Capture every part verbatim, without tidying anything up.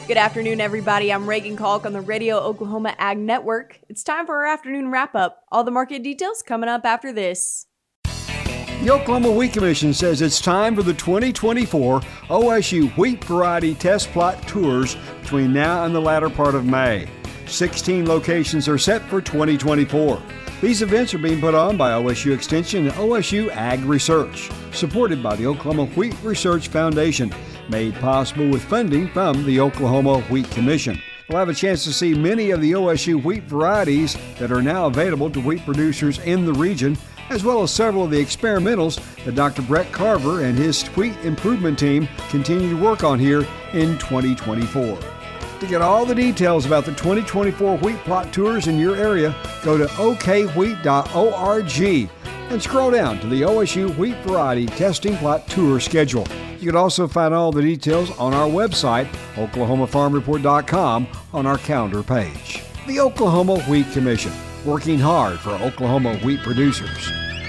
Good afternoon, everybody. I'm Reagan Kalk on the Radio Oklahoma Ag Network. It's time for our afternoon wrap-up. All the market details coming up after this. The Oklahoma Wheat Commission says it's time for the twenty twenty-four O S U Wheat Variety Test Plot Tours between now and the latter part of May. sixteen locations are set for twenty twenty-four. These events are being put on by O S U Extension and O S U Ag Research, supported by the Oklahoma Wheat Research Foundation, made possible with funding from the Oklahoma Wheat Commission. We'll have a chance to see many of the O S U wheat varieties that are now available to wheat producers in the region, as well as several of the experimentals that Doctor Brett Carver and his wheat improvement team continue to work on here in twenty twenty-four. To get all the details about the twenty twenty-four wheat plot tours in your area, go to o k wheat dot org and scroll down to the O S U Wheat Variety Testing Plot Tour schedule. You can also find all the details on our website, oklahoma farm report dot com, on our calendar page. The Oklahoma Wheat Commission, working hard for Oklahoma wheat producers.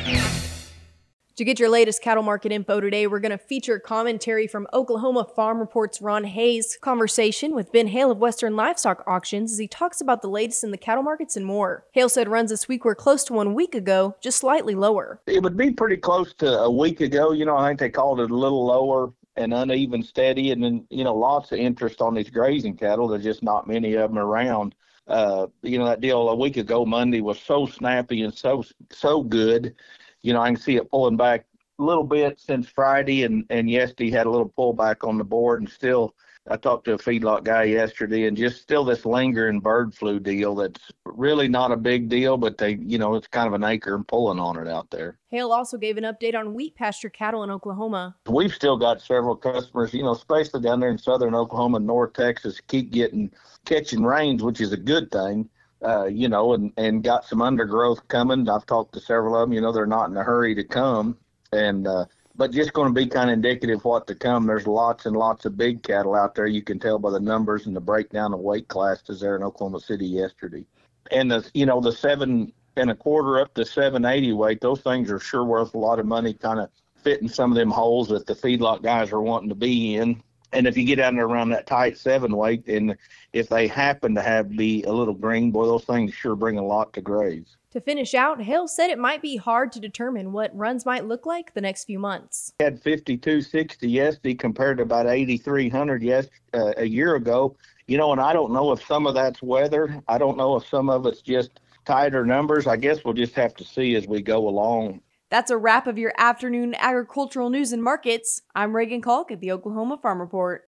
To get your latest cattle market info today, we're going to feature commentary from Oklahoma Farm Report's Ron Hayes, conversation with Ben Hale of Western Livestock Auctions as he talks about the latest in the cattle markets and more. Hale said runs this week were close to one week ago, just slightly lower. It would be pretty close to a week ago. You know, I think they called it a little lower and uneven steady, and then, you know, lots of interest on these grazing cattle. There's just not many of them around. Uh, you know, that deal a week ago, Monday, was so snappy and so, so good. You know, I can see it pulling back a little bit since Friday, and, and yesterday had a little pullback on the board. And still, I talked to a feedlot guy yesterday, and just still this lingering bird flu deal that's really not a big deal, but they, you know, it's kind of an acre and pulling on it out there. Hale also gave an update on wheat pasture cattle in Oklahoma. We've still got several customers, you know, especially down there in southern Oklahoma and North Texas, keep getting catching rains, which is a good thing. Uh, you know, and, and got some undergrowth coming. I've talked to several of them. You know, they're not in a hurry to come, and uh, but just going to be kind of indicative of what to come. There's lots and lots of big cattle out there. You can tell by the numbers and the breakdown of weight classes there in Oklahoma City yesterday. And, the you know, the seven and a quarter up to seven eighty weight, those things are sure worth a lot of money, kind of fitting some of them holes that the feedlot guys are wanting to be in. And if you get down there around that tight seven weight, and if they happen to have be a little green, boy, those things sure bring a lot to graze. To finish out, Hale said it might be hard to determine what runs might look like the next few months. We had fifty-two sixty yesterday compared to about eighty-three hundred yes, uh, a year ago. You know, and I don't know if some of that's weather. I don't know if some of it's just tighter numbers. I guess we'll just have to see as we go along. That's a wrap of your afternoon agricultural news and markets. I'm Reagan Kalk at the Oklahoma Farm Report.